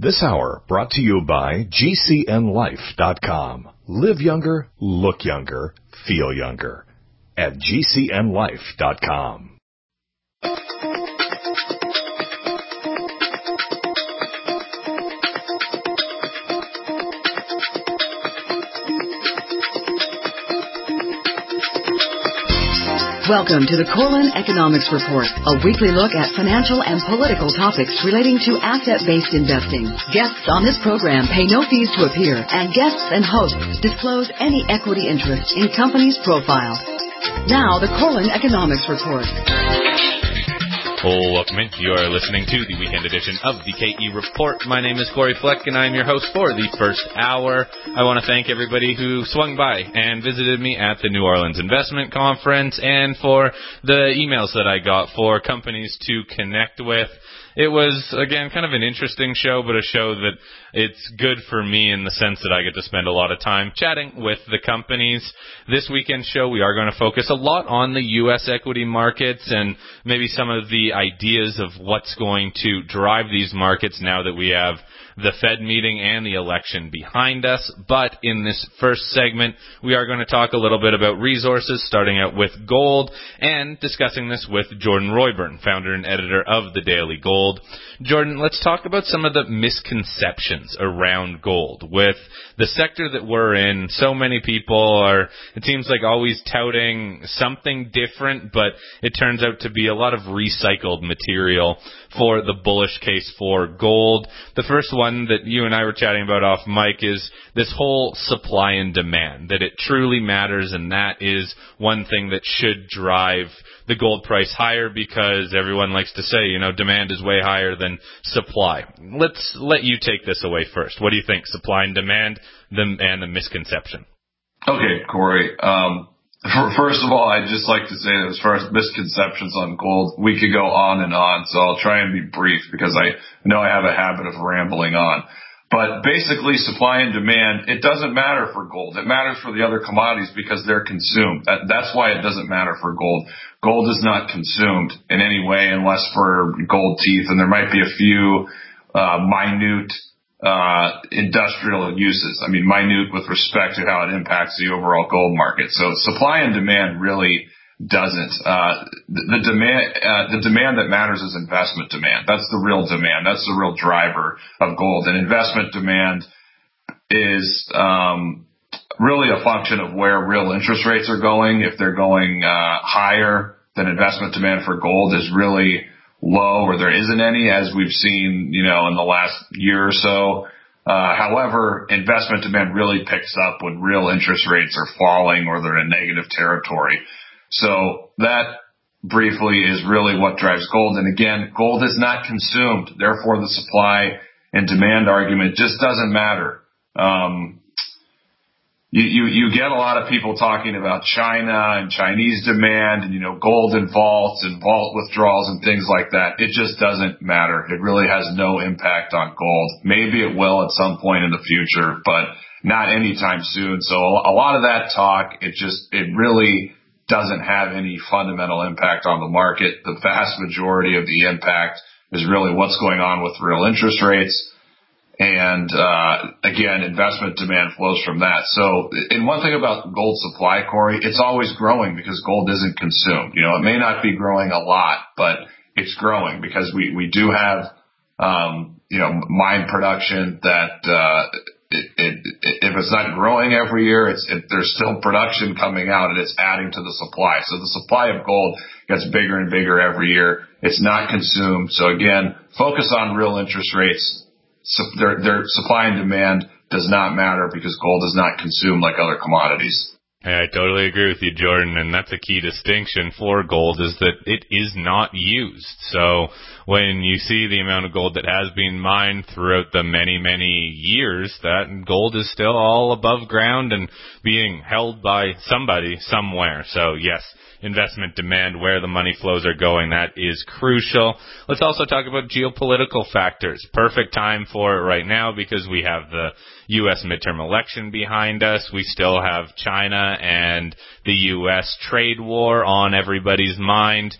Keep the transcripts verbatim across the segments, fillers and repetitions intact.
This hour brought to you by G C N Life dot com. Live younger, look younger, feel younger at G C N Life dot com. Welcome to the Korelin Economics Report, a weekly look at financial and political topics relating to asset-based investing. Guests on this program pay no fees to appear, and guests and hosts disclose any equity interest in companies profiled. Now, the Korelin Economics Report. Welcome in. You are listening to the weekend edition of the K E Report. My name is Corey Fleck, and I'm your host for the first hour. I want to thank everybody who swung by and visited me at the New Orleans Investment Conference and for the emails that I got for companies to connect with. It was, again, kind of an interesting show, but a show that it's good for me in the sense that I get to spend a lot of time chatting with the companies. This weekend's show, we are going to focus a lot on the U S equity markets and maybe some of the ideas of what's going to drive these markets now that we have the Fed meeting and the election behind us. But in this first segment, we are going to talk a little bit about resources, starting out with gold and discussing this with Jordan Royburn, founder and editor of the Daily Gold. Jordan, let's talk about some of the misconceptions around gold. With the sector that we're in, so many people are, it seems like, always touting something different, but it turns out to be a lot of recycled material for the bullish case for gold. The first one that you and I were chatting about off mic is this whole supply and demand, that it truly matters, and that is one thing that should drive the gold price higher because everyone likes to say, you know, demand is way higher than supply. Let's let you take this away first. What do you think, supply and demand the, and the misconception? Okay, Corey. Um, first of all, I'd just like to say that as far as misconceptions on gold, we could go on and on, so I'll try and be brief because I know I have a habit of rambling on. But basically, supply and demand, it doesn't matter for gold. It matters for the other commodities because they're consumed. That, that's why it doesn't matter for gold. Gold is not consumed in any way unless for gold teeth, and there might be a few uh, minute uh industrial uses. I mean, minute with respect to how it impacts the overall gold market. So supply and demand really doesn't. Uh, the, the demand, uh, the demand that matters is investment demand. That's the real demand. That's the real driver of gold. And investment demand is, um, really a function of where real interest rates are going. If they're going, uh, higher, then investment demand for gold is really low, or there isn't any, as we've seen, you know, in the last year or so. Uh, however, investment demand really picks up when real interest rates are falling or they're in negative territory. So that briefly is really what drives gold. And again, gold is not consumed. Therefore, the supply and demand argument just doesn't matter. Um, you, you, you get a lot of people talking about China and Chinese demand and, you know, gold and vaults and vault withdrawals and things like that. It just doesn't matter. It really has no impact on gold. Maybe it will at some point in the future, but not anytime soon. So a lot of that talk, it just, it really doesn't have any fundamental impact on the market. The vast majority of the impact is really what's going on with real interest rates. And, uh, again, investment demand flows from that. So, and one thing about gold supply, Corey, it's always growing because gold isn't consumed. You know, it may not be growing a lot, but it's growing because we, we do have, um, you know, mine production that, uh, It, it, if it's not growing every year, it's, it, there's still production coming out and it's adding to the supply. So the supply of gold gets bigger and bigger every year. It's not consumed. So again, focus on real interest rates. So their, their supply and demand does not matter because gold is not consumed like other commodities. I totally agree with you, Jordan, and that's a key distinction for gold is that it is not used. So when you see the amount of gold that has been mined throughout the many, many years, that gold is still all above ground and being held by somebody somewhere. So yes, investment demand, where the money flows are going, that is crucial. Let's also talk about geopolitical factors. Perfect time for it right now because we have the U S midterm election behind us. We still have China and the U S trade war on everybody's mind.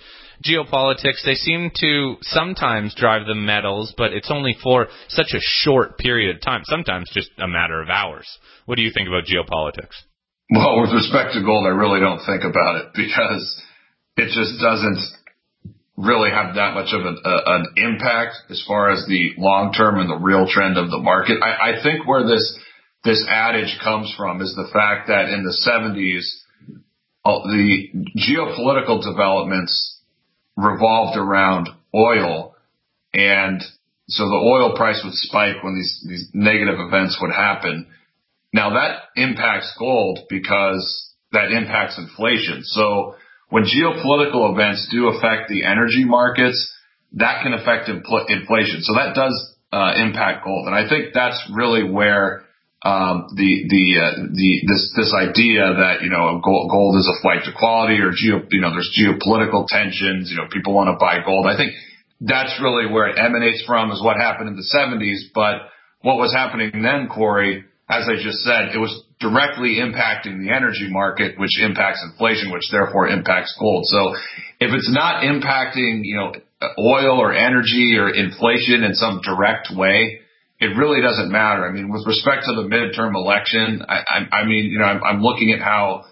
geopolitics, they seem to sometimes drive the metals, but it's only for such a short period of time, sometimes just a matter of hours. What do you think about geopolitics? Well, with respect to gold, I really don't think about it because it just doesn't really have that much of an, uh, an impact as far as the long term and the real trend of the market. I, I think where this this adage comes from is the fact that in the seventies, uh, the geopolitical developments revolved around oil, and so the oil price would spike when these these negative events would happen. Now that impacts gold because that impacts inflation. So when geopolitical events do affect the energy markets, that can affect infl- inflation. So that does uh, impact gold, and I think that's really where um, the the uh, the this this idea that you know gold, gold is a flight to quality, or geo you know there's geopolitical tensions. You know people want to buy gold. I think that's really where it emanates from, is what happened in the seventies. But what was happening then, Corey, as I just said, it was directly impacting the energy market, which impacts inflation, which therefore impacts gold. So if it's not impacting, you know, oil or energy or inflation in some direct way, it really doesn't matter. I mean, with respect to the midterm election, I, I, I mean, you know, I'm, I'm looking at how,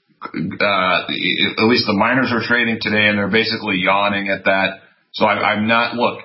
uh, at least the miners are trading today, and they're basically yawning at that. So I, I'm not, look,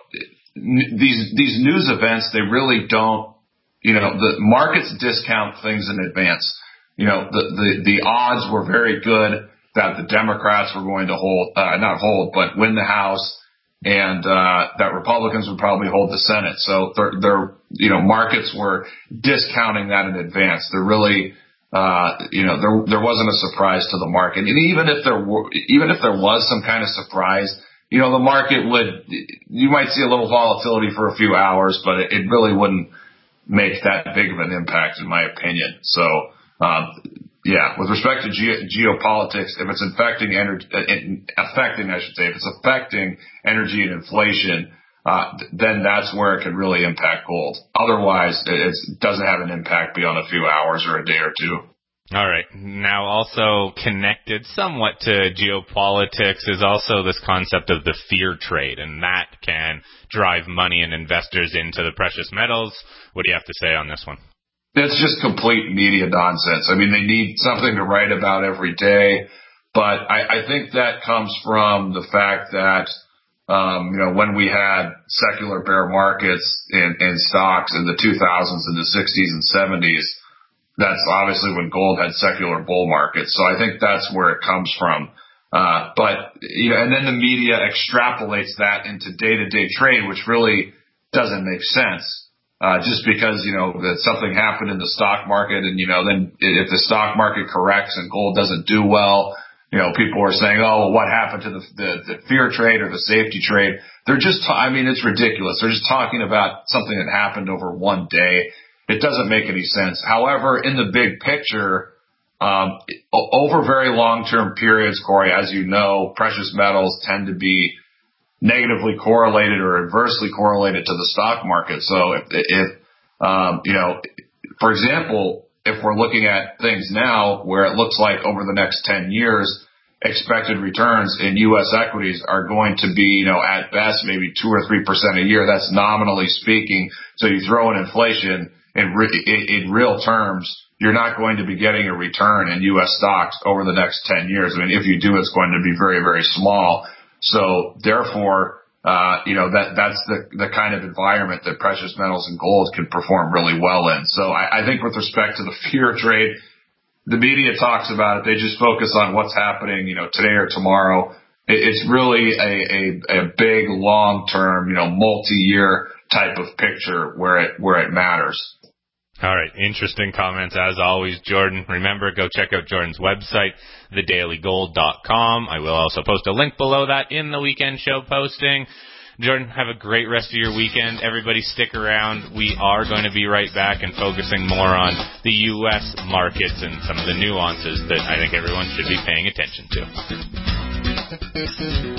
these, these news events, they really don't, you know, the markets discount things in advance. You know, the, the, the odds were very good that the Democrats were going to hold, uh, not hold, but win the House, and, uh, that Republicans would probably hold the Senate. So they're, they're, you know, markets were discounting that in advance. They're really, uh, you know, there, there wasn't a surprise to the market. And even if there were, even if there was some kind of surprise, you know, the market would, you might see a little volatility for a few hours, but it, it really wouldn't make that big of an impact, in my opinion. So, um, yeah, with respect to ge- geopolitics, if it's affecting energy, affecting, I should say, if it's affecting energy and inflation, uh, then that's where it could really impact gold. Otherwise, it doesn't have an impact beyond a few hours or a day or two. All right. Now, also connected somewhat to geopolitics is also this concept of the fear trade, and that can drive money and investors into the precious metals. What do you have to say on this one? It's just complete media nonsense. I mean, they need something to write about every day, but I, I think that comes from the fact that, um, you know, when we had secular bear markets in, in stocks in the two thousands and the sixties and seventies, that's obviously when gold had secular bull markets. So I think that's where it comes from. Uh, but, you know, and then the media extrapolates that into day-to-day trade, which really doesn't make sense. Uh, just because, you know, that something happened in the stock market, and, you know, then if the stock market corrects and gold doesn't do well, you know, people are saying, oh, well, what happened to the, the, the fear trade or the safety trade? They're just, ta- I mean, it's ridiculous. They're just talking about something that happened over one day. It doesn't make any sense. However, in the big picture, um, over very long-term periods, Corey, as you know, precious metals tend to be negatively correlated or adversely correlated to the stock market. So if, if um, you know, for example, if we're looking at things now where it looks like over the next ten years, expected returns in U S equities are going to be, you know, at best maybe two or three percent a year. That's nominally speaking. So you throw in inflation. In, re- in real terms, you're not going to be getting a return in U S stocks over the next ten years. I mean, if you do, it's going to be very, very small. So therefore, uh, you know, that, that's the, the kind of environment that precious metals and gold can perform really well in. So I, I think with respect to the fear trade, the media talks about it. They just focus on what's happening, you know, today or tomorrow. It, it's really a, a, a big, long-term, you know, multi-year type of picture where it, where it matters. All right. Interesting comments as always, Jordan. Remember, go check out Jordan's website, the daily gold dot com. I will also post a link below that in the weekend show posting. Jordan, have a great rest of your weekend. Everybody stick around. We are going to be right back and focusing more on the U S markets and some of the nuances that I think everyone should be paying attention to.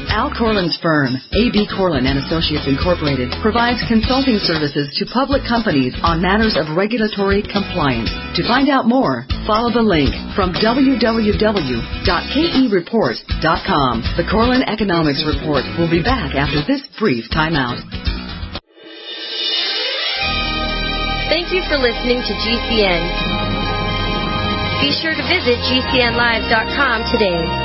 Al Corlin's firm, A B Corlin and Associates Incorporated, provides consulting services to public companies on matters of regulatory compliance. To find out more, follow the link from w w w dot k e report dot com. The Corlin Economics Report will be back after this brief timeout. Thank you for listening to G C N. Be sure to visit G C N live dot com today.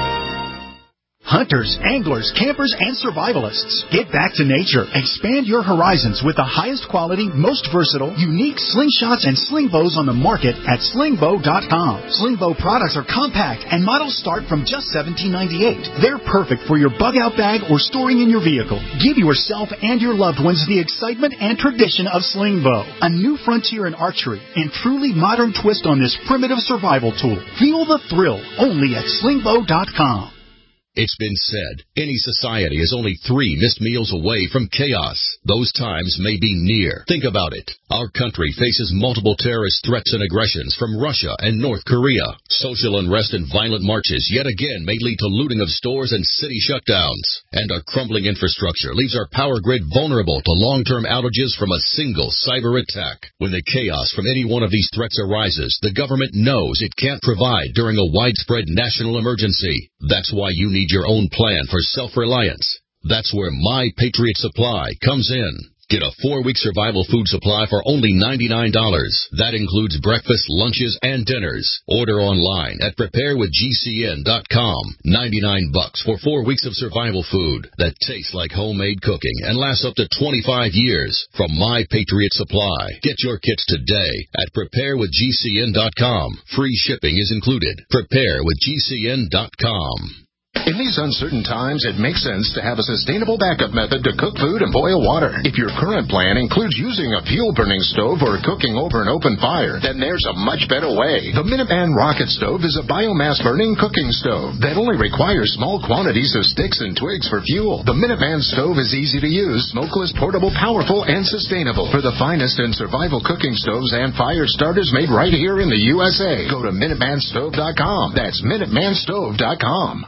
Hunters, anglers, campers, and survivalists. Get back to nature. Expand your horizons with the highest quality, most versatile, unique slingshots and sling bows on the market at sling bow dot com. Sling bow products are compact and models start from just seventeen ninety-eight. They're perfect for your bug out bag or storing in your vehicle. Give yourself and your loved ones the excitement and tradition of sling bow. A new frontier in archery and truly modern twist on this primitive survival tool. Feel the thrill only at sling bow dot com. It's been said, any society is only three missed meals away from chaos. Those times may be near. Think about it. Our country faces multiple terrorist threats and aggressions from Russia and North Korea. Social unrest and violent marches yet again may lead to looting of stores and city shutdowns. And our crumbling infrastructure leaves our power grid vulnerable to long-term outages from a single cyber attack. When the chaos from any one of these threats arises, the government knows it can't provide during a widespread national emergency. That's why you need your own plan for self-reliance. That's where My Patriot Supply comes in. Get a four-week survival food supply for only ninety-nine dollars. That includes breakfast, lunches, and dinners. Order online at prepare with G C N dot com. ninety-nine bucks for four weeks of survival food that tastes like homemade cooking and lasts up to twenty-five years from My Patriot Supply. Get your kits today at prepare with G C N dot com. Free shipping is included. prepare with G C N dot com. In these uncertain times, it makes sense to have a sustainable backup method to cook food and boil water. If your current plan includes using a fuel-burning stove or cooking over an open fire, then there's a much better way. The Minuteman Rocket Stove is a biomass-burning cooking stove that only requires small quantities of sticks and twigs for fuel. The Minuteman Stove is easy to use, smokeless, portable, powerful, and sustainable. For the finest in survival cooking stoves and fire starters made right here in the U S A, go to minuteman stove dot com. That's minuteman stove dot com.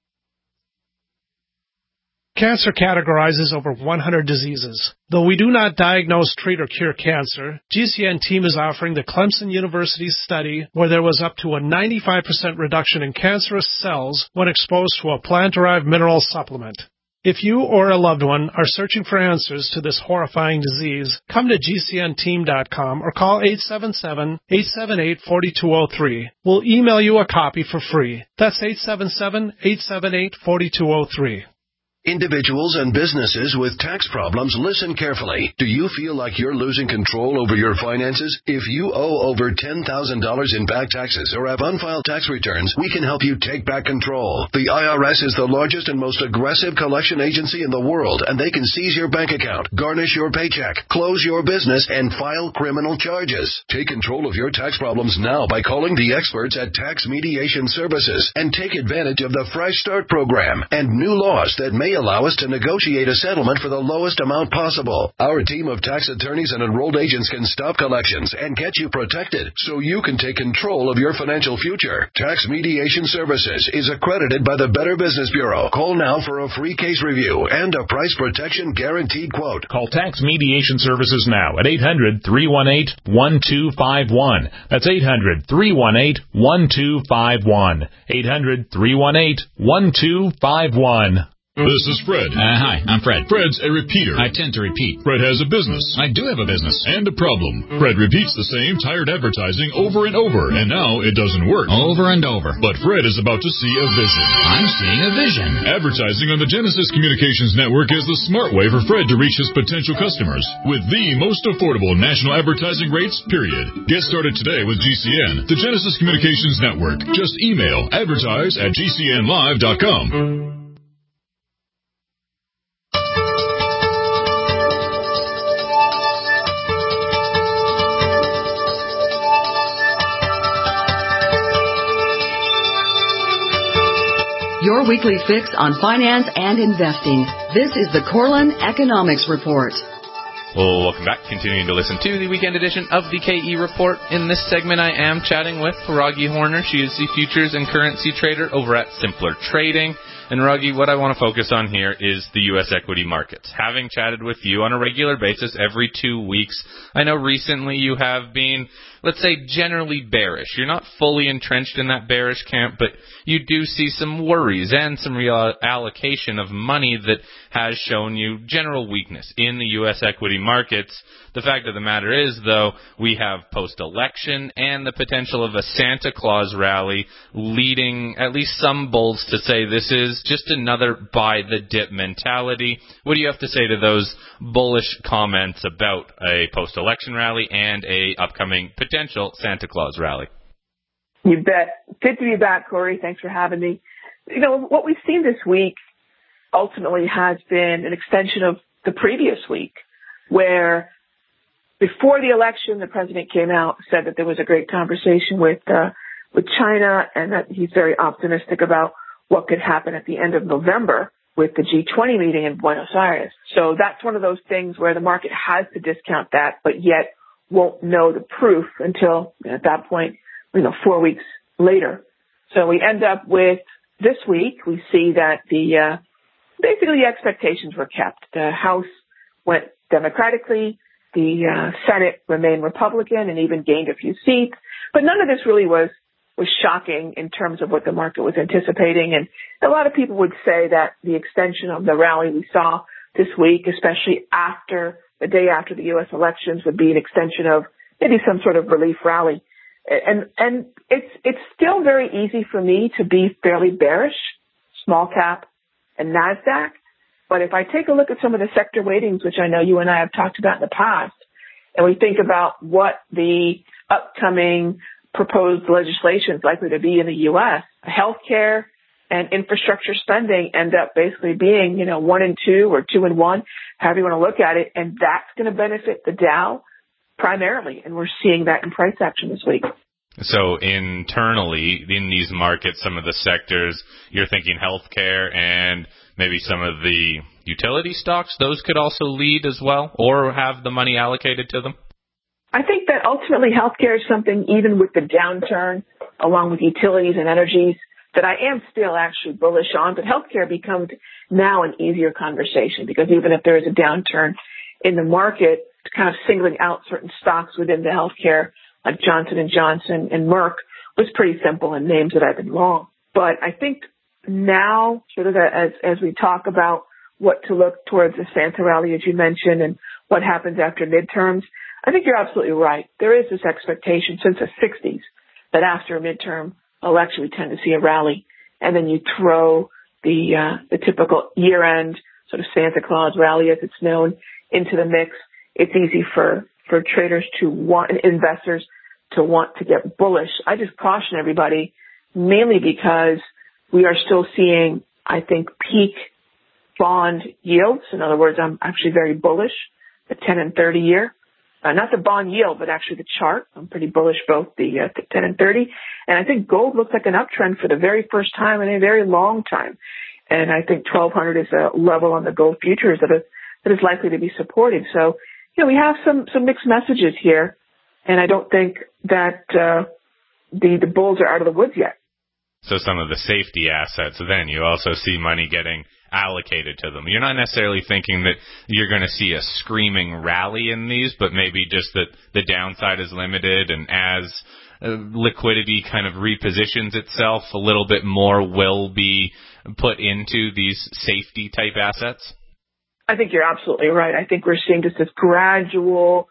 Cancer categorizes over one hundred diseases. Though we do not diagnose, treat, or cure cancer, G C N team is offering the Clemson University study where there was up to a ninety-five percent reduction in cancerous cells when exposed to a plant-derived mineral supplement. If you or a loved one are searching for answers to this horrifying disease, come to G C N team dot com or call eight seven seven, eight seven eight, four two zero three. We'll email you a copy for free. That's eight seven seven, eight seven eight, four two zero three. Individuals and businesses with tax problems, listen carefully. Do you feel like you're losing control over your finances? If you owe over ten thousand dollars in back taxes or have unfiled tax returns, we can help you take back control. The I R S is the largest and most aggressive collection agency in the world, and they can seize your bank account, garnish your paycheck, close your business, and file criminal charges. Take control of your tax problems now by calling the experts at Tax Mediation Services and take advantage of the Fresh Start program and new laws that may allow us to negotiate a settlement for the lowest amount possible. Our team of tax attorneys and enrolled agents can stop collections and get you protected so you can take control of your financial future. Tax Mediation Services is accredited by the Better Business Bureau. Call now for a free case review and a price protection guaranteed quote. Call Tax Mediation Services now at eight hundred, three one eight, one two five one. That's eight hundred, three one eight, one two five one. eight hundred, three one eight, one two five one. This is Fred. Uh, hi, I'm Fred. Fred's a repeater. I tend to repeat. Fred has a business. I do have a business. And a problem. Fred repeats the same tired advertising over and over, and now it doesn't work. Over and over. But Fred is about to see a vision. I'm seeing a vision. Advertising on the Genesis Communications Network is the smart way for Fred to reach his potential customers with the most affordable national advertising rates, period. Get started today with G C N, the Genesis Communications Network. Just email advertise at G C N live dot com. Your weekly fix on finance and investing. This is the Corlin Economics Report. Well, welcome back. Continuing to listen to the weekend edition of the K E Report. In this segment, I am chatting with Raghi Horner. She is the futures and currency trader over at Simpler Trading. And Ruggie, what I want to focus on here is the U S equity markets. Having chatted with you on a regular basis every two weeks, I know recently you have been, let's say, generally bearish. You're not fully entrenched in that bearish camp, but you do see some worries and some reallocation of money that has shown you general weakness in the U S equity markets. The fact of the matter is, though, we have post-election and the potential of a Santa Claus rally leading at least some bulls to say this is just another buy-the-dip mentality. What do you have to say to those bullish comments about a post-election rally and a upcoming potential Santa Claus rally? You bet. Good to be back, Corey. Thanks for having me. You know, what we've seen this week ultimately has been an extension of the previous week, where before the election, the president came out, said that there was a great conversation with uh, with China, and that he's very optimistic about what could happen at the end of November with the G twenty meeting in Buenos Aires. So that's one of those things where the market has to discount that, but yet won't know the proof until, at that point, you know, four weeks later. So we end up with this week, we see that the uh, basically the expectations were kept. The House went democratically. The uh, Senate remained Republican and even gained a few seats. But none of this really was, was shocking in terms of what the market was anticipating. And a lot of people would say that the extension of the rally we saw this week, especially after the day after the U S elections, would be an extension of maybe some sort of relief rally. And, and it's, it's still very easy for me to be fairly bearish, small cap and NASDAQ. But if I take a look at some of the sector weightings, which I know you and I have talked about in the past, and we think about what the upcoming proposed legislation is likely to be in the U S, healthcare and infrastructure spending end up basically being, you know, one and two or two and one, however you want to look at it. And that's going to benefit the Dow primarily. And we're seeing that in price action this week. So internally in these markets, some of the sectors, you're thinking healthcare and maybe some of the utility stocks, those could also lead as well, or have the money allocated to them? I think that ultimately healthcare is something, even with the downturn, along with utilities and energies, that I am still actually bullish on. But healthcare becomes now an easier conversation, because even if there is a downturn in the market, kind of singling out certain stocks within the healthcare, like Johnson and Johnson and Merck, was pretty simple in names that I've been long. But I think now, sort of as as we talk about what to look towards the Santa rally, as you mentioned, and what happens after midterms, I think you're absolutely right. There is this expectation since the sixties that after a midterm election, we tend to see a rally, and then you throw the uh, the typical year-end sort of Santa Claus rally, as it's known, into the mix. It's easy for for traders to want, investors to want to get bullish. I just caution everybody, mainly because we are still seeing, I think, peak bond yields. In other words, I'm actually very bullish, the ten and thirty year. Uh, not the bond yield, but actually the chart. I'm pretty bullish both the, uh, the ten and thirty. And I think gold looks like an uptrend for the very first time in a very long time. And I think twelve hundred is a level on the gold futures that is, that is likely to be supported. So, you know, we have some, some mixed messages here. And I don't think that uh, the, the bulls are out of the woods yet. So some of the safety assets, then you also see money getting allocated to them. You're not necessarily thinking that you're going to see a screaming rally in these, but maybe just that the downside is limited, and as uh, liquidity kind of repositions itself, a little bit more will be put into these safety type assets? I think you're absolutely right. I think we're seeing just this gradual,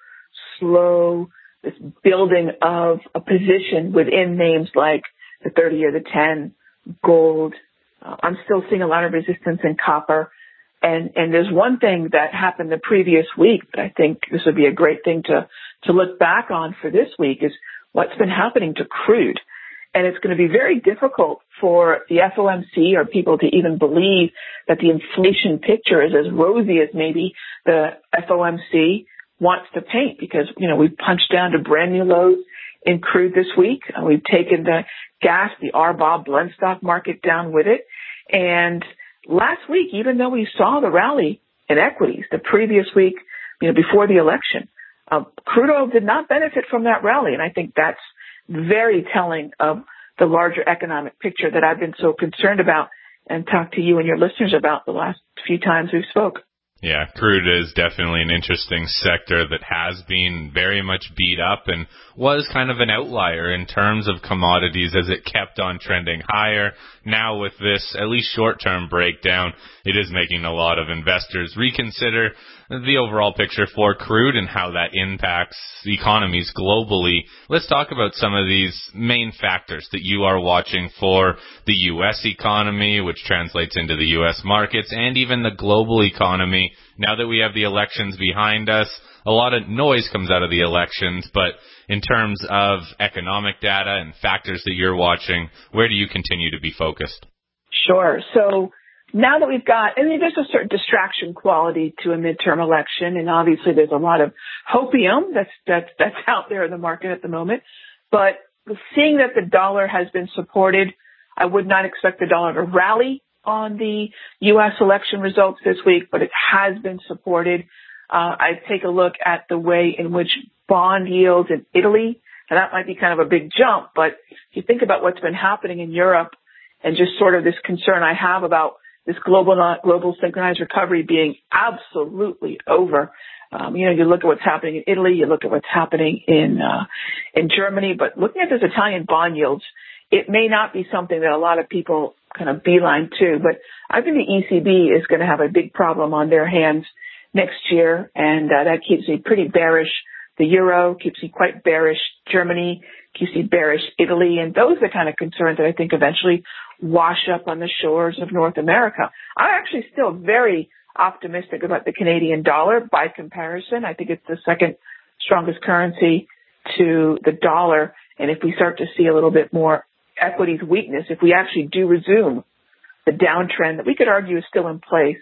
slow, this building of a position within names like the thirty or the ten, gold. Uh, I'm still seeing a lot of resistance in copper. And, and there's one thing that happened the previous week that I think this would be a great thing to, to look back on for this week, is what's been happening to crude. And it's going to be very difficult for the F O M C or people to even believe that the inflation picture is as rosy as maybe the F O M C wants to paint, because, you know, we've punched down to brand new lows in crude this week. Uh, we've taken the gas, the R B O B blend stock market down with it. And last week, even though we saw the rally in equities the previous week, you know, before the election, uh, crude oil did not benefit from that rally. And I think that's very telling of the larger economic picture that I've been so concerned about and talk to you and your listeners about the last few times we've spoke. Yeah, crude is definitely an interesting sector that has been very much beat up and was kind of an outlier in terms of commodities as it kept on trending higher. Now with this, at least short-term breakdown, it is making a lot of investors reconsider the overall picture for crude and how that impacts economies globally. Let's talk about some of these main factors that you are watching for the U S economy, which translates into the U S markets, and even the global economy. Now that we have the elections behind us, a lot of noise comes out of the elections, but in terms of economic data and factors that you're watching, where do you continue to be focused? Sure. So now that we've got, I mean, there's a certain distraction quality to a midterm election, and obviously there's a lot of hopium that's, that's, that's out there in the market at the moment. But seeing that the dollar has been supported, I would not expect the dollar to rally on the U S election results this week, but it has been supported. Uh, I take a look at the way in which bond yields in Italy, and that might be kind of a big jump, but if you think about what's been happening in Europe and just sort of this concern I have about this global global synchronized recovery being absolutely over. Um, you know, you look at what's happening in Italy, you look at what's happening in uh, in Germany, but looking at those Italian bond yields, it may not be something that a lot of people kind of beeline to, but I think the E C B is going to have a big problem on their hands next year, and uh, that keeps me pretty bearish. The euro keeps me quite bearish. Germany keeps me bearish. Italy, and those are the kind of concerns that I think eventually wash up on the shores of North America. I'm actually still very optimistic about the Canadian dollar by comparison. I think it's the second strongest currency to the dollar, and if we start to see a little bit more equities weakness, if we actually do resume the downtrend that we could argue is still in place,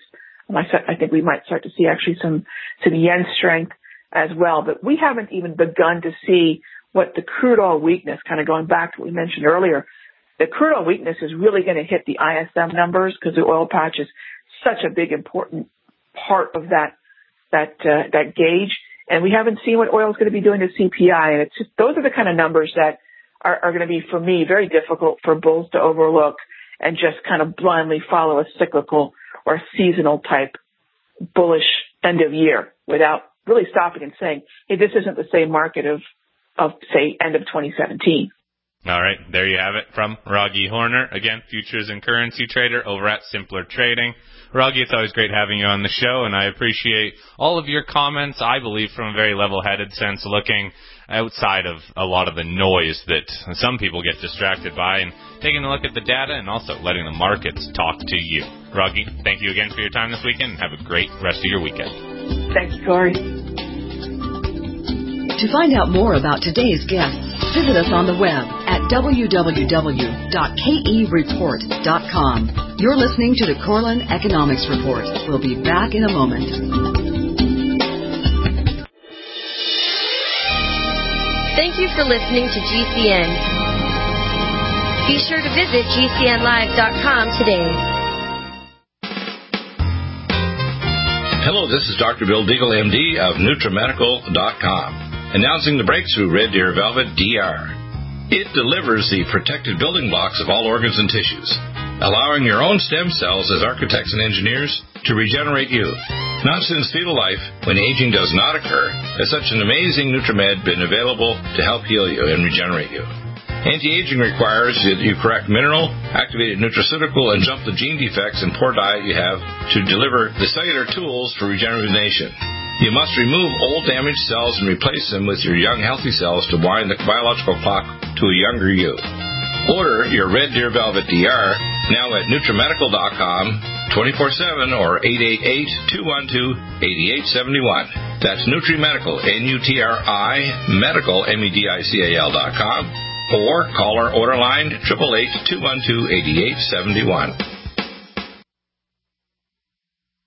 I think we might start to see actually some, some yen strength as well. But we haven't even begun to see what the crude oil weakness, kind of going back to what we mentioned earlier, the crude oil weakness is really going to hit the I S M numbers because the oil patch is such a big, important part of that, that, uh, that gauge. And we haven't seen what oil is going to be doing to C P I. And it's just, those are the kind of numbers that are, are going to be, for me, very difficult for bulls to overlook and just kind of blindly follow a cyclical or seasonal type bullish end of year without really stopping and saying, hey, this isn't the same market of, of say, end of twenty seventeen. All right, there you have it from Raghee Horner. Again, futures and currency trader over at Simpler Trading. Raghee, it's always great having you on the show, and I appreciate all of your comments, I believe, from a very level-headed sense, looking outside of a lot of the noise that some people get distracted by, and taking a look at the data and also letting the markets talk to you. Raghee, thank you again for your time this weekend, and have a great rest of your weekend. Thanks, Corey. To find out more about today's guests, visit us on the web at w w w dot k e report dot com. You're listening to the Corlin Economics Report. We'll be back in a moment. Thank you for listening to G C N. Be sure to visit g c n live dot com today. Hello, this is Doctor Bill Deagle, M D of NutriMedical dot com, announcing the breakthrough Red Deer Velvet D R. It delivers the protected building blocks of all organs and tissues, allowing your own stem cells as architects and engineers to regenerate you. Not since fetal life, when aging does not occur, has such an amazing NutriMed been available to help heal you and regenerate you. Anti-aging requires that you correct mineral, activated nutraceutical, and jump the gene defects and poor diet you have to deliver the cellular tools for regeneration. You must remove old damaged cells and replace them with your young healthy cells to wind the biological clock to a younger you. Order your Red Deer Velvet D R now at NutriMedical dot com, twenty-four seven or eight eight eight, two one two, eight eight seven one. That's NutriMedical, N U T R I, medical, M E D I C A L dot com. Or call our order line, eight eight eight, two one two, eight eight seven one.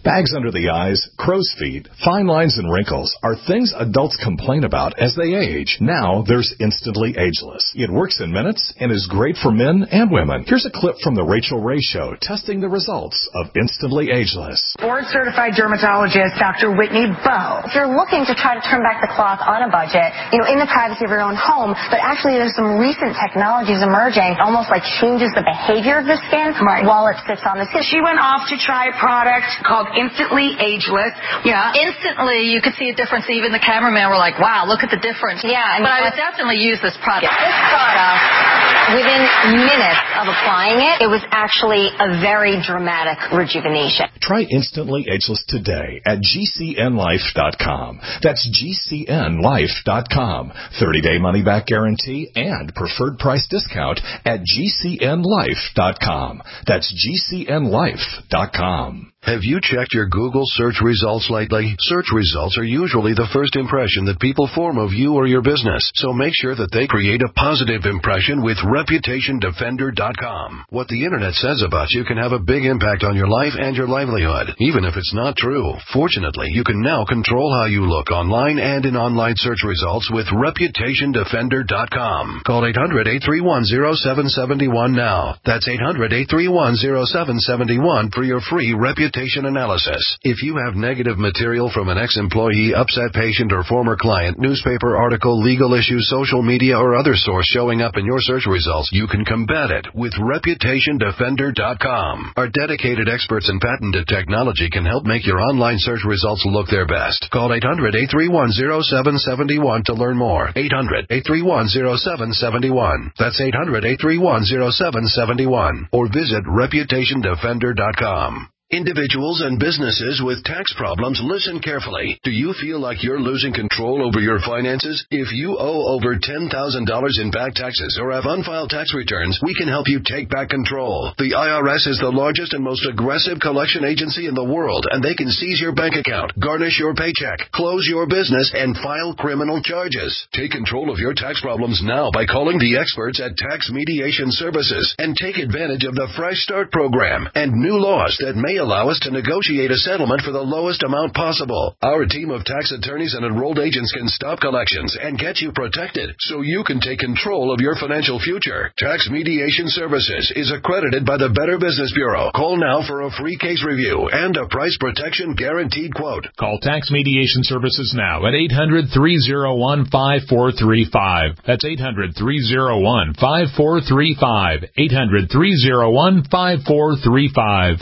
Bags under the eyes, crow's feet, fine lines and wrinkles are things adults complain about as they age. Now there's Instantly Ageless. It works in minutes and is great for men and women. Here's a clip from the Rachel Ray Show testing the results of Instantly Ageless. Board-certified dermatologist Doctor Whitney Bowe. If you're looking to try to turn back the clock on a budget, you know, in the privacy of your own home, but actually there's some recent technologies emerging, almost like changes the behavior of the skin right. while it sits on the skin. She went off to try a product called Instantly Ageless. Yeah. Instantly, you could see a difference. Even the cameraman were like, wow, look at the difference. Yeah. And but I would definitely use this product. This product, within minutes of applying it, it was actually a very dramatic rejuvenation. Try Instantly Ageless today at G C N life dot com. That's G C N life dot com. thirty-day money-back guarantee and preferred price discount at G C N life dot com. That's G C N life dot com. Have you checked your Google search results lately? Search results are usually the first impression that people form of you or your business, so make sure that they create a positive impression with reputation defender dot com. What the internet says about you can have a big impact on your life and your livelihood, even if it's not true. Fortunately, you can now control how you look online and in online search results with reputation defender dot com. Call eight hundred, eight three one, zero seven seven one now. That's eight hundred, eight three one, zero seven seven one for your free reputation analysis. If you have negative material from an ex-employee, upset patient, or former client, newspaper article, legal issue, social media, or other source showing up in your search results, you can combat it with reputation defender dot com. Our dedicated experts in patented technology can help make your online search results look their best. Call eight hundred, eight three one, zero seven seven one to learn more. eight hundred, eight three one, zero seven seven one. That's eight hundred, eight three one, zero seven seven one. Or visit reputation defender dot com. Individuals and businesses with tax problems, listen carefully. Do you feel like you're losing control over your finances? If you owe over ten thousand dollars in back taxes or have unfiled tax returns, we can help you take back control. The I R S is the largest and most aggressive collection agency in the world, and they can seize your bank account, garnish your paycheck, close your business, and file criminal charges. Take control of your tax problems now by calling the experts at Tax Mediation Services and take advantage of the Fresh Start program and new laws that may allow us to negotiate a settlement for the lowest amount possible. Our team of tax attorneys and enrolled agents can stop collections and get you protected so you can take control of your financial future. Tax Mediation Services is accredited by the Better Business Bureau. Call now for a free case review and a price protection guaranteed quote. Call Tax Mediation Services now at eight hundred, three oh one, five four three five. That's eight hundred, three oh one, five four three five. eight hundred, three oh one, five four three five.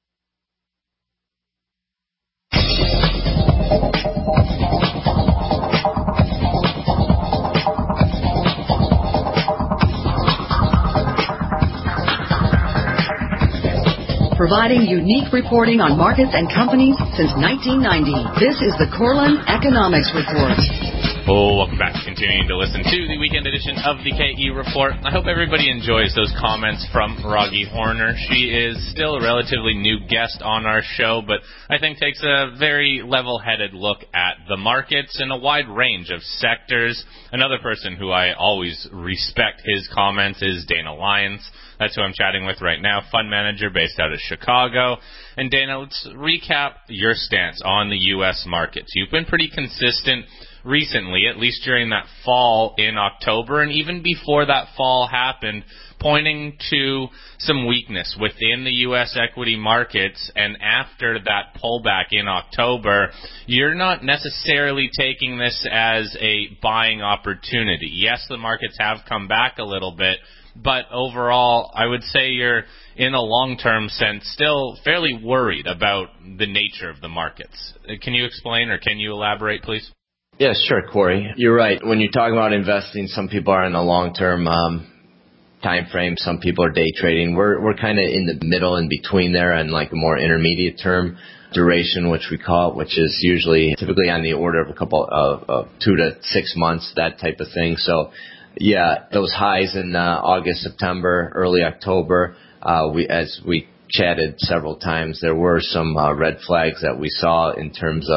Providing unique reporting on markets and companies since nineteen ninety. This is the Corlin Economics Report. Oh, welcome back. Continuing to listen to the weekend edition of the K E Report. I hope everybody enjoys those comments from Raghi Horner. She is still a relatively new guest on our show, but I think takes a very level-headed look at the markets in a wide range of sectors. Another person who I always respect his comments is Dana Lyons. That's who I'm chatting with right now, fund manager based out of Chicago. And Dana, let's recap your stance on the U S markets. You've been pretty consistent recently, at least during that fall in October, and even before that fall happened, pointing to some weakness within the U S equity markets. And after that pullback in October, you're not necessarily taking this as a buying opportunity. Yes, the markets have come back a little bit, but overall, I would say you're, in a long-term sense, still fairly worried about the nature of the markets. Can you explain, or can you elaborate, please? Yeah, sure, Corey. You're right. When you talk about investing, some people are in the long-term um, time frame. Some people are day trading. We're we're kind of in the middle, in between there, and like a more intermediate term duration, which we call it, which is usually typically on the order of a couple of, of two to six months, that type of thing. So, yeah, those highs in uh, August, September, early October, uh, we as we chatted several times, there were some uh, red flags that we saw in terms of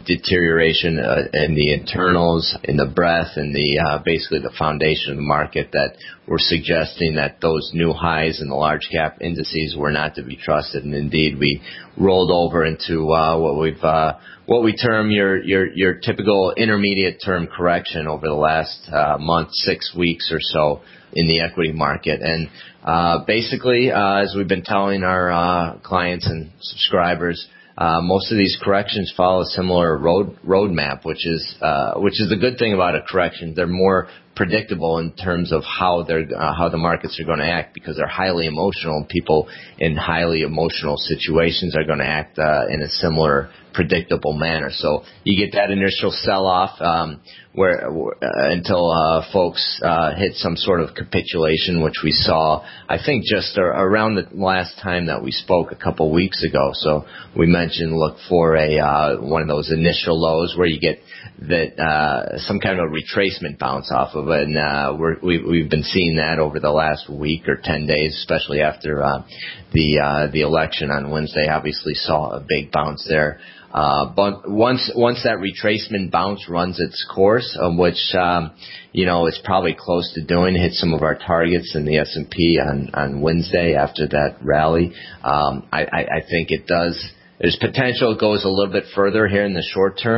deterioration uh, in the internals, in the breadth, and the uh, basically the foundation of the market that were suggesting that those new highs in the large cap indices were not to be trusted. And indeed, we rolled over into uh, what we've uh, what we term your your your typical intermediate term correction over the last uh, month, six weeks or so in the equity market. And uh, basically, uh, as we've been telling our uh, clients and subscribers, Uh, most of these corrections follow a similar road roadmap, which is uh, which is the good thing about a correction. They're more predictable in terms of how they're uh, how the markets are going to act, because they're highly emotional, and people in highly emotional situations are going to act uh, in a similar predictable manner. So you get that initial sell-off um, where uh, until uh, folks uh, hit some sort of capitulation, which we saw, I think, just uh, around the last time that we spoke a couple weeks ago. So we mentioned look for a uh, one of those initial lows where you get that uh, some kind of a retracement bounce off of it, and uh, we're, we, we've been seeing that over the last week or ten days, especially after uh, the uh, the election on Wednesday. Obviously, saw a big bounce there. Uh, but once once that retracement bounce runs its course, um, which um, you know is probably close to doing, hit some of our targets in the S and P on, on Wednesday after that rally. Um, I, I, I think it does. There's potential it goes a little bit further here in the short term,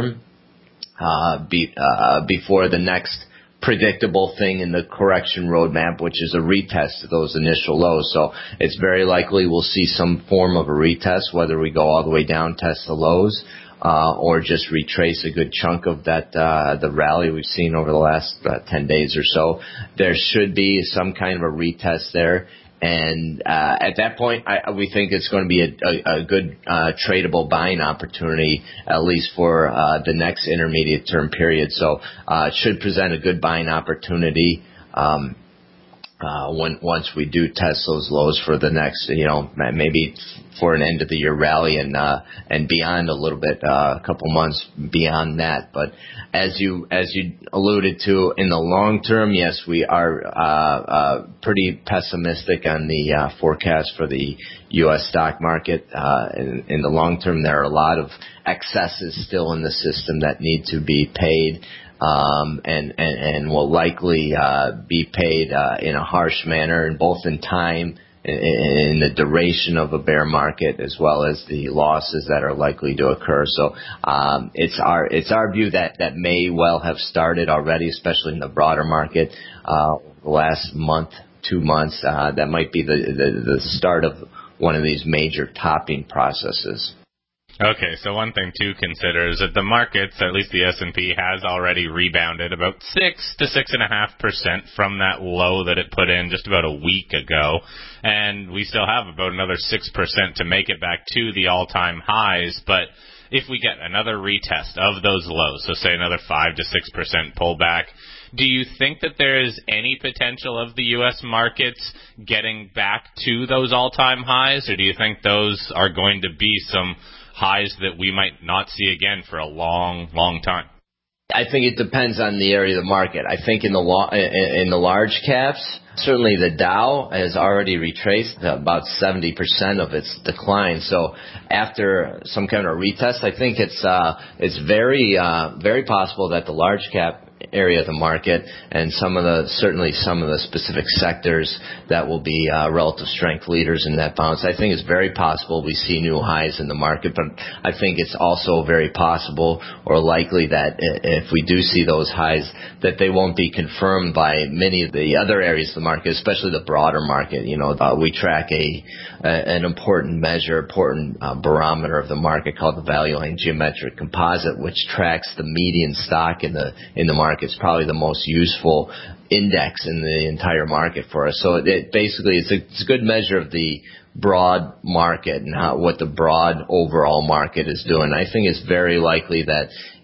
uh, be, uh, before the next predictable thing in the correction roadmap, which is a retest of those initial lows. So it's very likely we'll see some form of a retest, whether we go all the way down, test the lows, uh, or just retrace a good chunk of that, uh, the rally we've seen over the last uh, ten days or so. There should be some kind of a retest there. And uh, at that point, I, we think it's going to be a, a, a good uh, tradable buying opportunity, at least for uh, the next intermediate term period. So uh, it should present a good buying opportunity um, uh, when once we do test those lows for the next, you know, maybe for an end of the year rally and uh, and beyond a little bit, uh, a couple months beyond that. But as you as you alluded to, in the long term, yes, we are uh, uh, pretty pessimistic on the uh, forecast for the U S stock market. Uh, in, in the long term, there are a lot of excesses still in the system that need to be paid. Um, and, and, and will likely uh, be paid uh, in a harsh manner, and both in time, in, in the duration of a bear market, as well as the losses that are likely to occur. So um, it's our it's our view that that may well have started already, especially in the broader market. Uh, the last month, two months, uh, that might be the, the the start of one of these major topping processes. Okay, so one thing to consider is that the markets, at least the S and P, has already rebounded about six to six and a half percent from that low that it put in just about a week ago, and we still have about another six percent to make it back to the all-time highs. But if we get another retest of those lows, so say another five to six percent pullback, do you think that there is any potential of the U S markets getting back to those all-time highs, or do you think those are going to be some highs that we might not see again for a long, long time? I think it depends on the area of the market. I think in the lo- in the large caps, certainly the Dow has already retraced about seventy percent of its decline. So after some kind of retest, I think it's uh, it's very uh, very possible that the large cap area of the market and some of the certainly some of the specific sectors that will be uh, relative strength leaders in that bounce, I think it's very possible we see new highs in the market. But I think it's also very possible or likely that if we do see those highs, that they won't be confirmed by many of the other areas of the market, especially the broader market. You know, uh, we track a, a an important measure, important uh, barometer of the market called the Value Line Geometric Composite, which tracks the median stock in the in the market. It's probably the most useful index in the entire market for us. So it, it basically it's a, it's a good measure of the broad market and how, what the broad overall market is doing. I think it's very likely that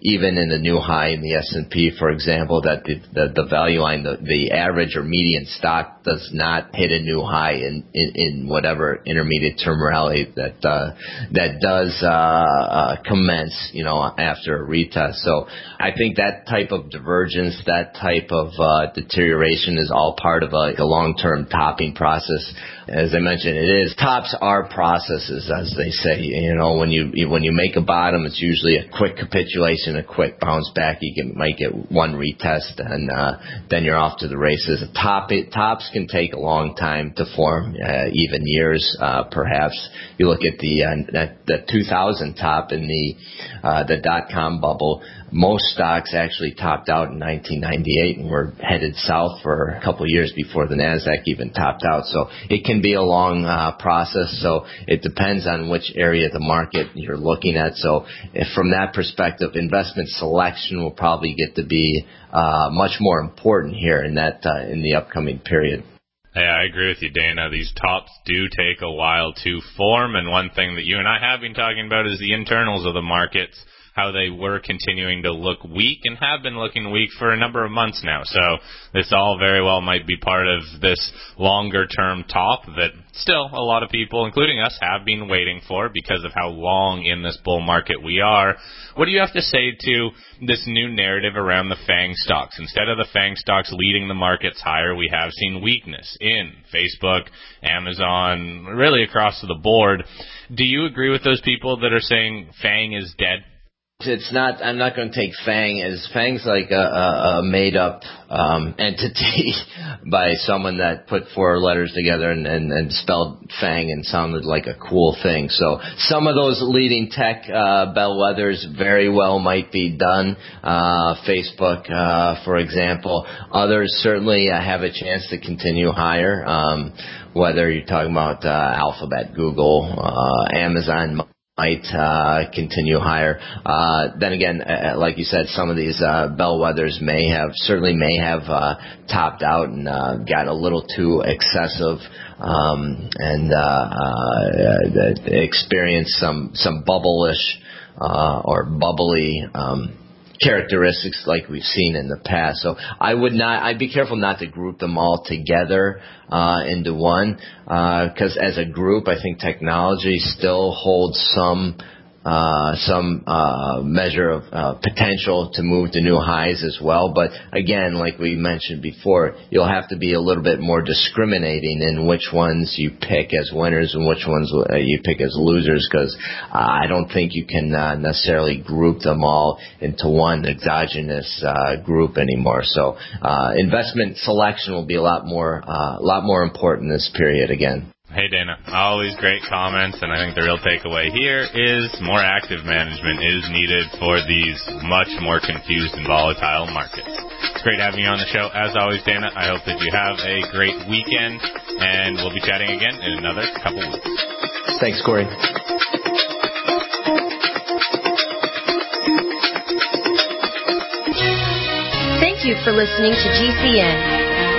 even in the new high in the S and P, for example, that the, the, the value line, the, the average or median stock does not hit a new high in, in, in whatever intermediate term rally that uh, that does uh, uh, commence, you know, after a retest. So I think that type of divergence, that type of uh, deterioration is all part of a, a long-term topping process. As I mentioned, it is tops are processes, as they say. You know, when you when you make a bottom, it's usually a quick capitulation, a quick bounce back. You can might get one retest, and uh, then you're off to the races. Top it, tops can take a long time to form, uh, even years, uh, perhaps. You look at the uh, that, the two thousand top in the uh, the dot com bubble. Most stocks actually topped out in nineteen ninety-eight and were headed south for a couple of years before the NASDAQ even topped out. So it can be a long uh, process. So it depends on which area of the market you're looking at. So if from that perspective, investment selection will probably get to be uh, much more important here in that uh, in the upcoming period. Yeah, I agree with you, Dana. These tops do take a while to form, and one thing that you and I have been talking about is the internals of the markets, how they were continuing to look weak and have been looking weak for a number of months now. So this all very well might be part of this longer-term top that still a lot of people, including us, have been waiting for because of how long in this bull market we are. What do you have to say to this new narrative around the FANG stocks? Instead of the FANG stocks leading the markets higher, we have seen weakness in Facebook, Amazon, really across the board. Do you agree with those people that are saying FANG is dead? It's not. I'm not going to take FANG as FANG's like a, a, a made-up um, entity by someone that put four letters together and, and, and spelled FANG and sounded like a cool thing. So some of those leading tech uh, bellwethers very well might be done. Uh, Facebook, uh, for example. Others certainly uh, have a chance to continue higher. Um, whether you're talking about uh, Alphabet, Google, uh, Amazon. Might uh, continue higher. Uh, then again, uh, like you said, some of these uh, bellwethers may have, certainly may have uh, topped out and uh, got a little too excessive um, and uh, uh, experienced some some bubble-ish uh, or bubbly um, characteristics like we've seen in the past. So I would not, I'd be careful not to group them all together uh, into one, because uh, as a group, I think technology still holds some uh, some uh, measure of uh, potential to move to new highs as well. But again, like we mentioned before, you'll have to be a little bit more discriminating in which ones you pick as winners and which ones uh, you pick as losers, because uh, I don't think you can uh, necessarily group them all into one exogenous uh, group anymore. So uh, investment selection will be a lot more uh, a lot more important this period again. Hey, Dana, always great comments, and I think the real takeaway here is more active management is needed for these much more confused and volatile markets. It's great having you on the show. As always, Dana, I hope that you have a great weekend, and we'll be chatting again in another couple weeks. Thanks, Corey. Thank you for listening to G C N.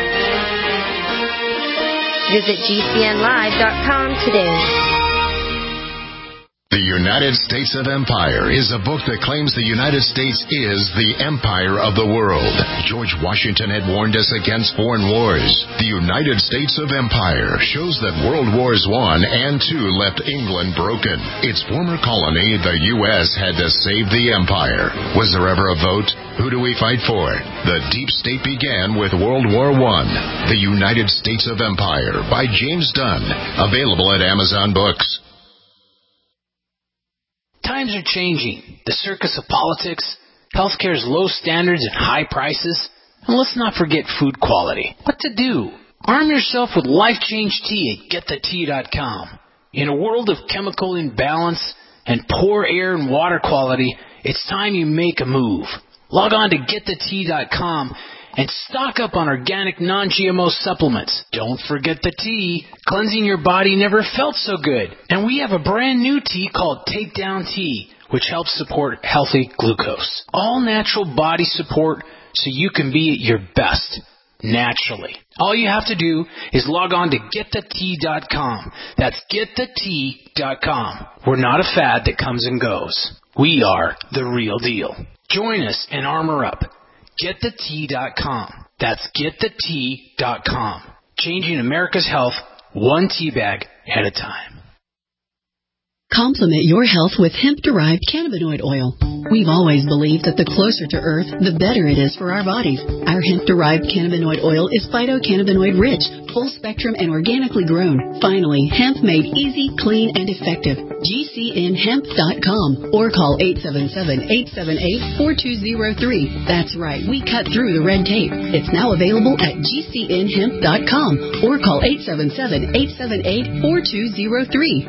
Visit G C N live dot com today. The United States of Empire is a book that claims the United States is the empire of the world. George Washington had warned us against foreign wars. The United States of Empire shows that World Wars One and Two left England broken. Its former colony, the U S, had to save the empire. Was there ever a vote? Who do we fight for? The deep state began with World War One. The United States of Empire by James Dunn. Available at Amazon Books. Times are changing. The circus of politics, healthcare's low standards and high prices, and let's not forget food quality. What to do? Arm yourself with Life Change Tea at get the tea dot com. In a world of chemical imbalance and poor air and water quality, it's time you make a move. Log on to get the tea dot com and stock up on organic non-G M O supplements. Don't forget the tea. Cleansing your body never felt so good. And we have a brand new tea called Takedown Tea, which helps support healthy glucose. All natural body support so you can be at your best, naturally. All you have to do is log on to get the tea dot com. That's get the tea dot com. We're not a fad that comes and goes. We are the real deal. Join us and armor up. get the tea dot com. That's get the tea dot com. Changing America's health one tea bag at a time. Complement your health with hemp-derived cannabinoid oil. We've always believed that the closer to Earth, the better it is for our bodies. Our hemp-derived cannabinoid oil is phytocannabinoid-rich, full-spectrum, and organically grown. Finally, hemp made easy, clean, and effective. G C N hemp dot com or call eight seven seven, eight seven eight, four two zero three. That's right, we cut through the red tape. It's now available at G C N hemp dot com or call eight seven seven, eight seven eight, four two zero three.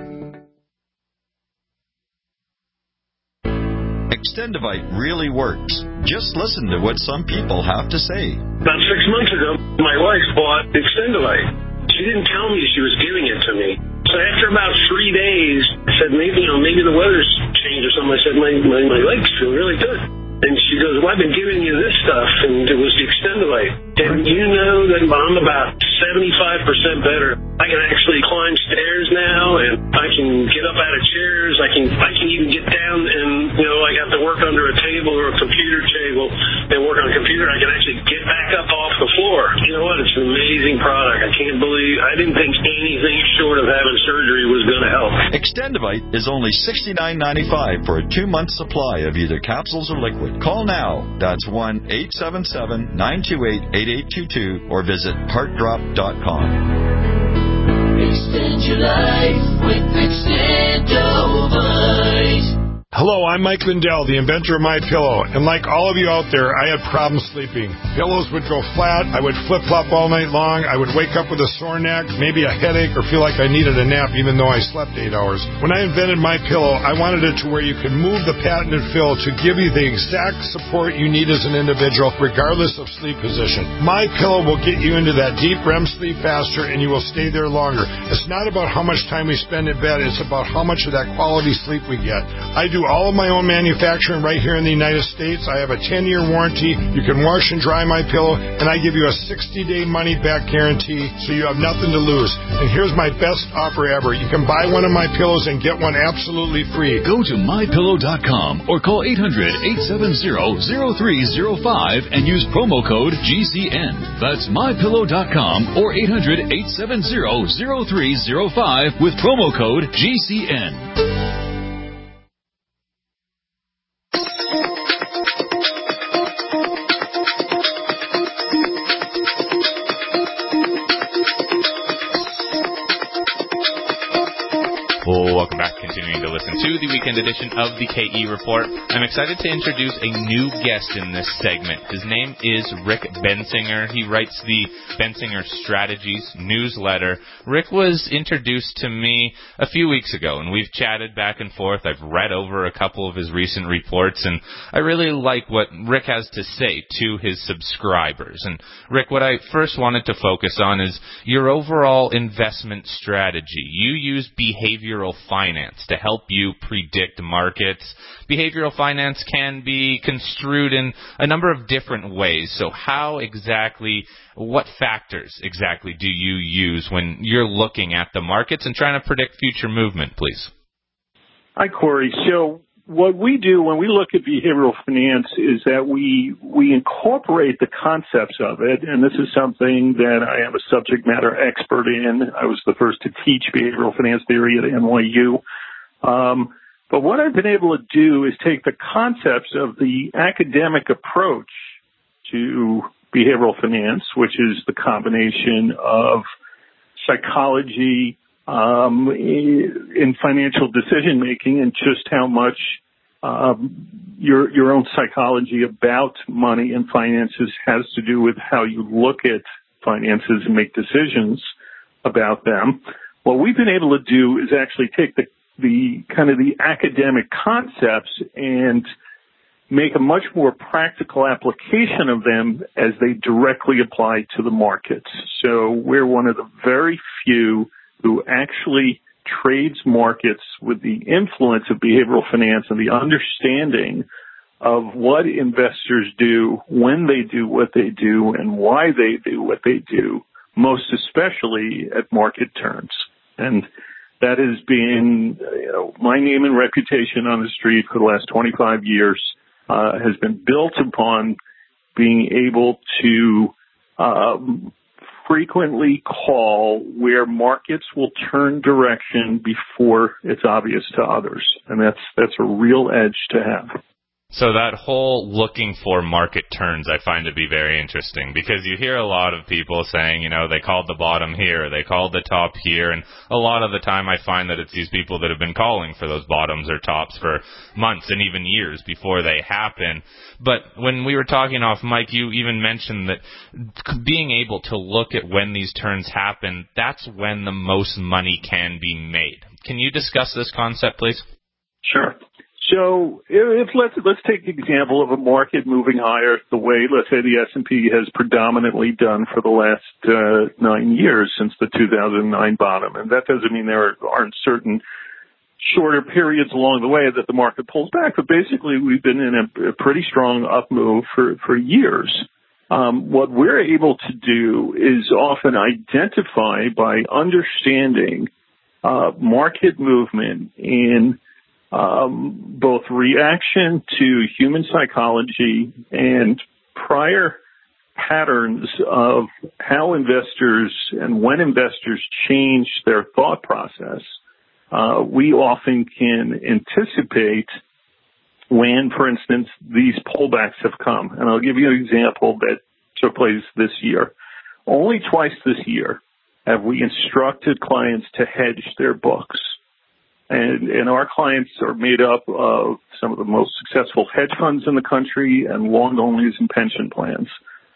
Extendivite really works. Just listen to what some people have to say. About six months ago, my wife bought Extendivite. She didn't tell me she was giving it to me. So after about three days, I said, maybe, you know, maybe the weather's changed or something. I said, my, my, my legs feel really good. And she goes, well, I've been giving you this stuff, and it was the Extendivite. And you know that I'm about seventy-five percent better. I can actually climb stairs now, and I can get up out of chairs. I can I can even get down and, you know, I have to work under a table or a computer table and work on a computer. I can actually get back up off the floor. You know what? It's an amazing product. I can't believe, I didn't think anything short of having surgery was going to help. Extendivite is only sixty-nine ninety-five for a two-month supply of either capsules or liquid. Call now. That's one eight seven seven, nine two eight, eight eight two two or visit heart drop dot com. Extend your life with Extendivite. Hello, I'm Mike Lindell, the inventor of MyPillow, and like all of you out there, I had problems sleeping. Pillows would go flat, I would flip-flop all night long, I would wake up with a sore neck, maybe a headache, or feel like I needed a nap even though I slept eight hours. When I invented MyPillow, I wanted it to where you can move the patented fill to give you the exact support you need as an individual, regardless of sleep position. MyPillow will get you into that deep R E M sleep faster, and you will stay there longer. It's not about how much time we spend in bed, it's about how much of that quality sleep we get. I do all of my own manufacturing right here in the United States. I have a ten-year warranty. You can wash and dry my pillow, and I give you a sixty-day money-back guarantee, so you have nothing to lose. And here's my best offer ever. You can buy one of my pillows and get one absolutely free. Go to my pillow dot com or call eight hundred, eight seven zero, zero three zero five and use promo code G C N. That's my pillow dot com or eight hundred, eight seven zero, zero three zero five with promo code G C N. Welcome back. Continuing to listen to the weekend edition of the K E Report. I'm excited to introduce a new guest in this segment. His name is Rick Bensinger. He writes the Bensinger Strategies newsletter. Rick was introduced to me a few weeks ago, and we've chatted back and forth. I've read over a couple of his recent reports, and I really like what Rick has to say to his subscribers. And Rick, what I first wanted to focus on is your overall investment strategy. You use behavioral finance to help you predict markets. Behavioral finance can be construed in a number of different ways. So how exactly, what factors exactly do you use when you're looking at the markets and trying to predict future movement, please? Hi, Corey. So what we do when we look at behavioral finance is that we we incorporate the concepts of it, and this is something that I am a subject matter expert in. I was the first to teach behavioral finance theory at N Y U. Um, but what I've been able to do is take the concepts of the academic approach to behavioral finance, which is the combination of psychology um, in financial decision making, and just how much um, your your own psychology about money and finances has to do with how you look at finances and make decisions about them. What we've been able to do is actually take the the kind of the academic concepts and make a much more practical application of them as they directly apply to the markets. So we're one of the very few who actually trades markets with the influence of behavioral finance and the understanding of what investors do, when they do what they do, and why they do what they do, most especially at market turns. And that has been, you know, my name and reputation on the street for the last twenty-five years. uh, has been built upon being able to um, frequently call where markets will turn direction before it's obvious to others. And that's that's a real edge to have. So that whole looking for market turns I find to be very interesting, because you hear a lot of people saying, you know, they called the bottom here, they called the top here, and a lot of the time I find that it's these people that have been calling for those bottoms or tops for months and even years before they happen. But when we were talking off mic, you even mentioned that being able to look at when these turns happen, that's when the most money can be made. Can you discuss this concept, please? Sure. So if let's let's take the example of a market moving higher the way, let's say, the S and P has predominantly done for the last uh, nine years since the two thousand nine bottom. And that doesn't mean there aren't certain shorter periods along the way that the market pulls back. But basically, we've been in a, a pretty strong up move for, for years. Um, what we're able to do is often identify by understanding uh, market movement in Um, both reaction to human psychology and prior patterns of how investors and when investors change their thought process. Uh, we often can anticipate when, for instance, these pullbacks have come. And I'll give you an example that took place this year. Only twice this year have we instructed clients to hedge their books. And, and our clients are made up of some of the most successful hedge funds in the country and long-onlys and pension plans.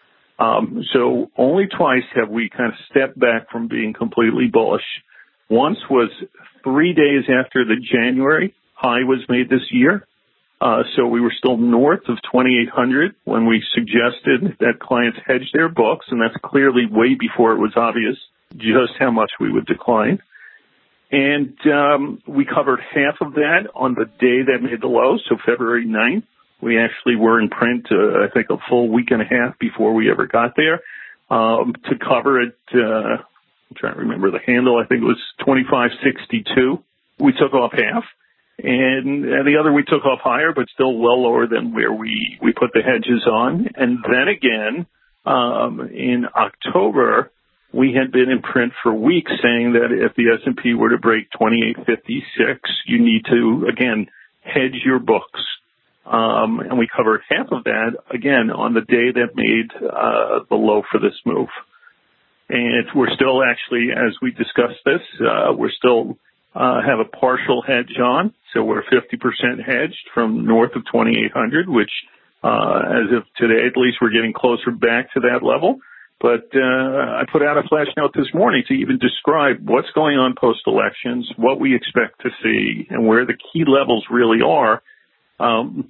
Um, so only twice have we kind of stepped back from being completely bullish. Once was three days after the January high was made this year. Uh, so we were still north of twenty-eight hundred when we suggested that clients hedge their books, and that's clearly way before it was obvious just how much we would decline. And um, we covered half of that on the day that made the low, so February ninth. We actually were in print, uh, I think, a full week and a half before we ever got there. Um, to cover it, uh, I'm trying to remember the handle, I think it was twenty-five sixty-two. We took off half. And, and the other we took off higher, but still well lower than where we, we put the hedges on. And then again, um, in October, we had been in print for weeks saying that if the S and P were to break twenty-eight fifty-six, you need to, again, hedge your books. Um, and we covered half of that, again, on the day that made uh, the low for this move. And we're still actually, as we discussed this, uh, we're still uh, have a partial hedge on. So we're fifty percent hedged from north of twenty-eight hundred, which uh, as of today, at least, we're getting closer back to that level. But uh, I put out a flash note this morning to even describe what's going on post-elections, what we expect to see, and where the key levels really are, um,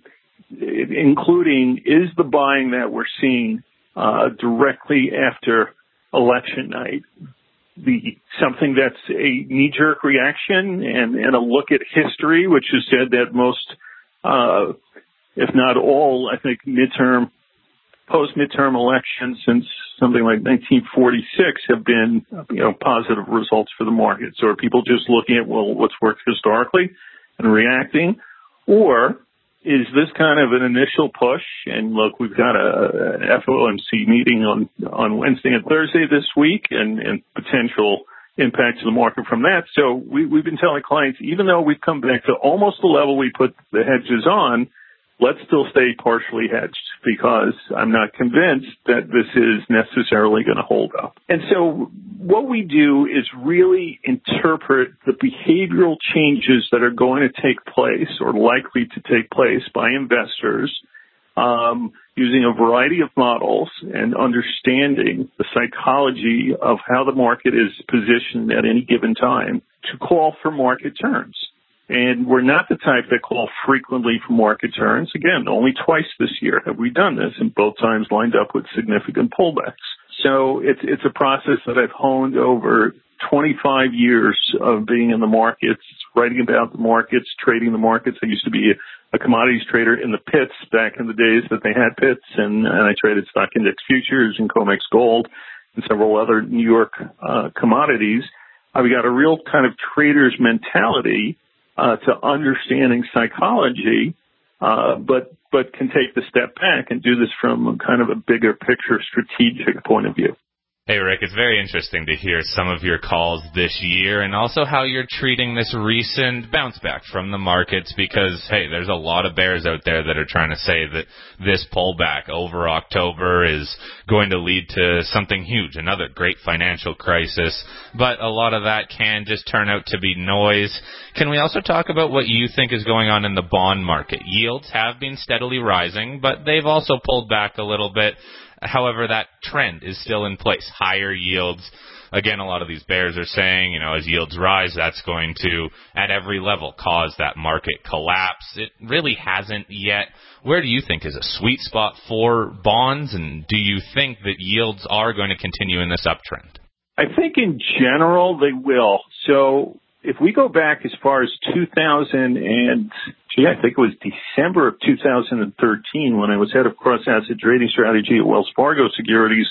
including is the buying that we're seeing uh, directly after election night the something that's a knee-jerk reaction and, and a look at history, which has said that most, uh, if not all, I think, midterm post-midterm elections since something like nineteen forty-six have been, you know, positive results for the market. So are people just looking at, well, what's worked historically and reacting? Or is this kind of an initial push? And look, we've got a, an F O M C meeting on, on Wednesday and Thursday this week and, and potential impact to the market from that. So we, we've been telling clients, even though we've come back to almost the level we put the hedges on, let's still stay partially hedged because I'm not convinced that this is necessarily going to hold up. And so what we do is really interpret the behavioral changes that are going to take place or likely to take place by investors um, using a variety of models and understanding the psychology of how the market is positioned at any given time to call for market turns. And we're not the type that call frequently for market turns. Again, only twice this year have we done this, and both times lined up with significant pullbacks. So it's it's a process that I've honed over twenty-five years of being in the markets, writing about the markets, trading the markets. I used to be a, a commodities trader in the pits back in the days that they had pits, and, and I traded stock index futures and COMEX gold and several other New York uh, commodities. I've got a real kind of trader's mentality Uh, to understanding psychology, uh, but but can take the step back and do this from kind of a bigger picture strategic point of view. Hey, Rick, it's very interesting to hear some of your calls this year and also how you're treating this recent bounce back from the markets because, hey, there's a lot of bears out there that are trying to say that this pullback over October is going to lead to something huge, another great financial crisis. But a lot of that can just turn out to be noise. Can we also talk about what you think is going on in the bond market? Yields have been steadily rising, but they've also pulled back a little bit. However, that trend is still in place. Higher yields. Again, a lot of these bears are saying, you know, as yields rise, that's going to, at every level, cause that market collapse. It really hasn't yet. Where do you think is a sweet spot for bonds, and do you think that yields are going to continue in this uptrend? I think in general they will. So if we go back as far as two thousand and, gee, I think it was December of two thousand thirteen when I was head of cross-asset trading strategy at Wells Fargo Securities,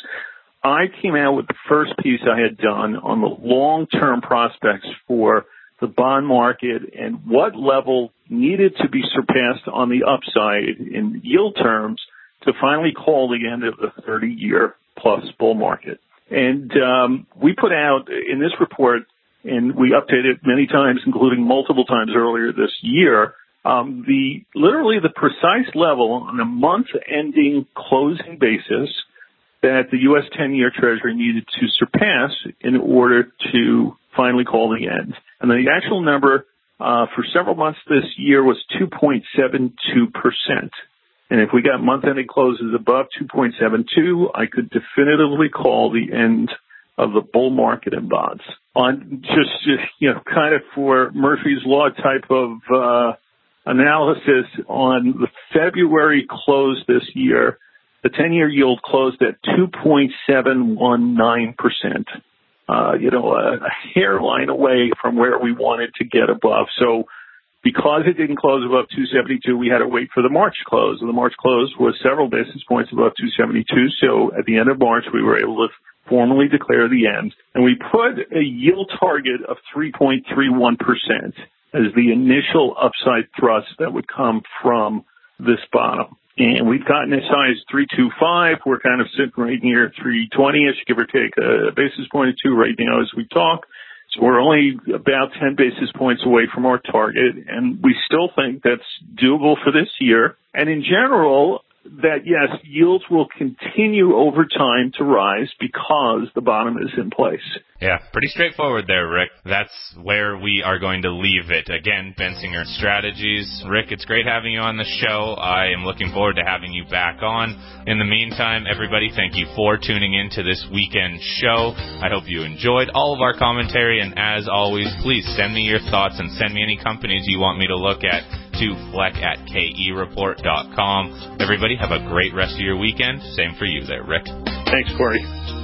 I came out with the first piece I had done on the long-term prospects for the bond market and what level needed to be surpassed on the upside in yield terms to finally call the end of the thirty-year plus bull market. And um, we put out in this report, and we updated it many times, including multiple times earlier this year, um, the literally the precise level on a month-ending closing basis that the U S ten-year Treasury needed to surpass in order to finally call the end. And the actual number uh, for several months this year was two point seven two percent. And if we got month-ending closes above two point seven two, I could definitively call the end of the bull market in bonds. On just, you know, kind of for Murphy's Law type of uh, analysis, on the February close this year, the ten-year yield closed at two point seven one nine percent, uh, you know, a, a hairline away from where we wanted to get above. So because it didn't close above two seventy-two, we had to wait for the March close. And the March close was several basis points above two seventy-two. So at the end of March, we were able to formally declare the end. And we put a yield target of three point three one percent as the initial upside thrust that would come from this bottom. And we've gotten as high as three twenty-five. We're kind of sitting right near three twenty-ish, give or take a basis point or two right now as we talk. So we're only about ten basis points away from our target, and we still think that's doable for this year. And in general, that, yes, yields will continue over time to rise because the bottom is in place. Yeah, pretty straightforward there, Rick. That's where we are going to leave it. Again, Bensinger Strategies. Rick, it's great having you on the show. I am looking forward to having you back on. In the meantime, everybody, thank you for tuning in to this weekend show. I hope you enjoyed all of our commentary, and as always, please send me your thoughts and send me any companies you want me to look at to fleck at K E report dot com. Everybody, have a great rest of your weekend. Same for you there, Rick. Thanks, Corey.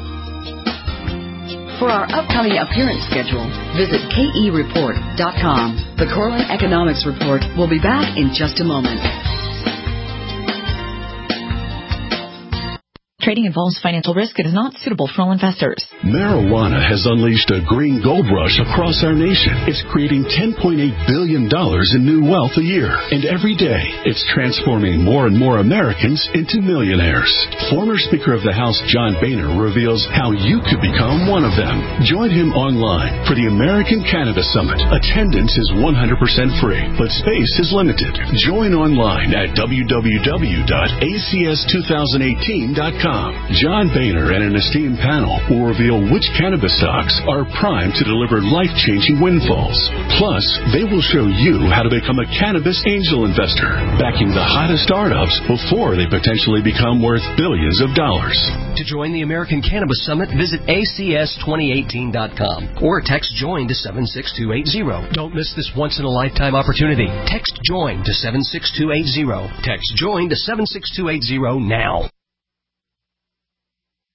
For our upcoming appearance schedule, visit K E report dot com. The Corwin Economics Report will be back in just a moment. Trading involves financial risk. It is not suitable for all investors. Marijuana has unleashed a green gold rush across our nation. It's creating ten point eight billion dollars in new wealth a year. And every day, it's transforming more and more Americans into millionaires. Former Speaker of the House John Boehner reveals how you could become one of them. Join him online for the American Cannabis Summit. Attendance is one hundred percent free, but space is limited. Join online at w w w dot a c s two thousand eighteen dot com. John Boehner and an esteemed panel will reveal which cannabis stocks are primed to deliver life-changing windfalls. Plus, they will show you how to become a cannabis angel investor, backing the hottest startups before they potentially become worth billions of dollars. To join the American Cannabis Summit, visit a c s twenty eighteen dot com or text JOIN to seven six two eight zero. Don't miss this once-in-a-lifetime opportunity. Text JOIN to seven six two eight zero. Text JOIN to seven six two eight zero now.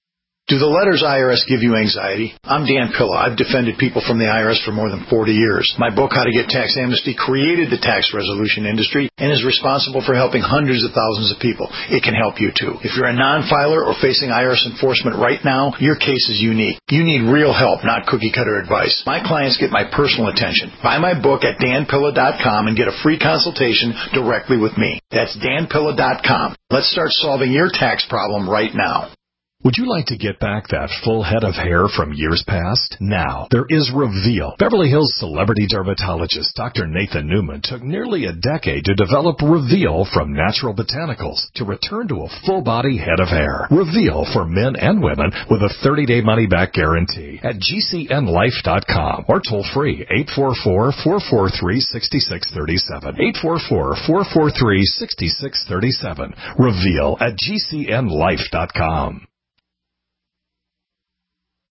Do the letters I R S give you anxiety? I'm Dan Pilla. I've defended people from the I R S for more than forty years. My book, How to Get Tax Amnesty, created the tax resolution industry and is responsible for helping hundreds of thousands of people. It can help you too. If you're a non-filer or facing I R S enforcement right now, your case is unique. You need real help, not cookie-cutter advice. My clients get my personal attention. Buy my book at dan pilla dot com and get a free consultation directly with me. That's dan pilla dot com. Let's start solving your tax problem right now. Would you like to get back that full head of hair from years past? Now, there is Reveal. Beverly Hills celebrity dermatologist Doctor Nathan Newman took nearly a decade to develop Reveal from natural botanicals to return to a full-body head of hair. Reveal for men and women with a thirty-day money-back guarantee at G C N life dot com or toll-free eight four four, four four three, six six three seven. eight four four, four four three, six six three seven. Reveal at G C N life dot com.